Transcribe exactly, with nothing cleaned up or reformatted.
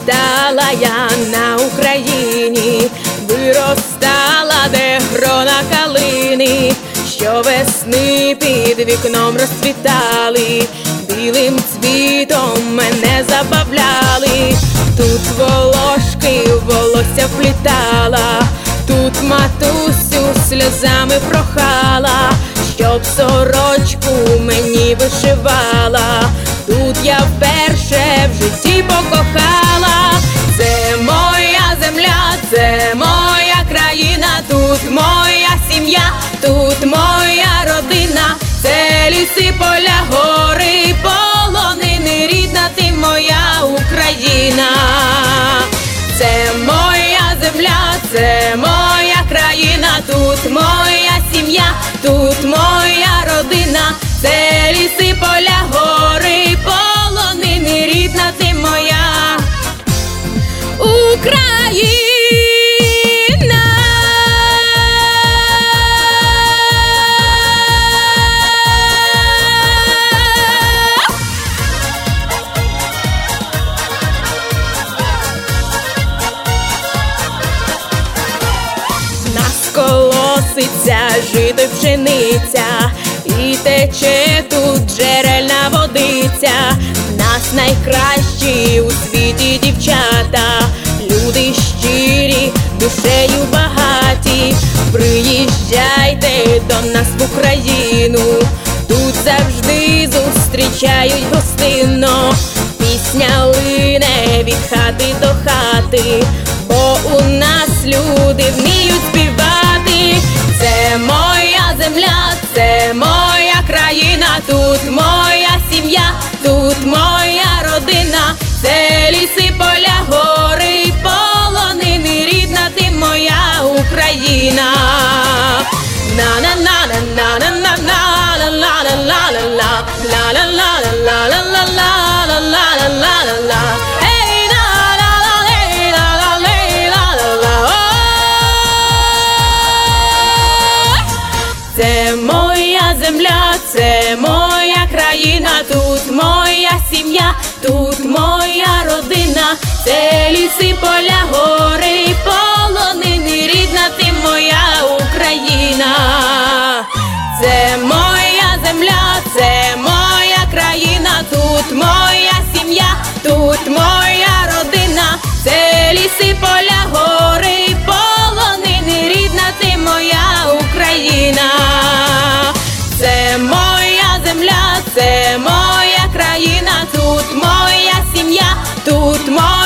Виростала я на Україні, виростала, де грона калини, що весни під вікном розцвітали, білим цвітом мене забавляли. Тут волошки волосся вплітала, тут матусю сльозами прохала, щоб сорочку мені вишивала. Тут я вперше в житті покохала. Це моя земля, це моя країна, тут моя сім'я, тут моя родина, це ліси, поля, гори, полонини, рідна ти моя Україна. Це моя земля, це моя країна, тут моя сім'я, тут моя родина, це ліси, поля, гори, полонини, рідна ти моя Україна. Колоситься жито й пшениця, і тече тут джерельна водиця. Нас найкращі у світі дівчата, люди щирі, душею багаті. Приїжджайте до нас в Україну, тут завжди зустрічають гостинно. Пісня лине від хати до хати, бо у нас люди вміють співати. Це моя земля, це моя країна, тут моя сім'я, тут моя родина, це ліси, поля, гори, полонини, рідна ти моя Україна. Це моя земля, це моя країна, тут моя сім'я, тут моя родина, це ліси, поля, гори, полонини, рідна ти моя Україна. Це моя земля, це моя країна, тут моя сім'я, тут моя родина, це ліси, поля, гори, полонини, рідна ти моя Україна. Це моя земля, це моя країна, тут моя сім'я, тут моя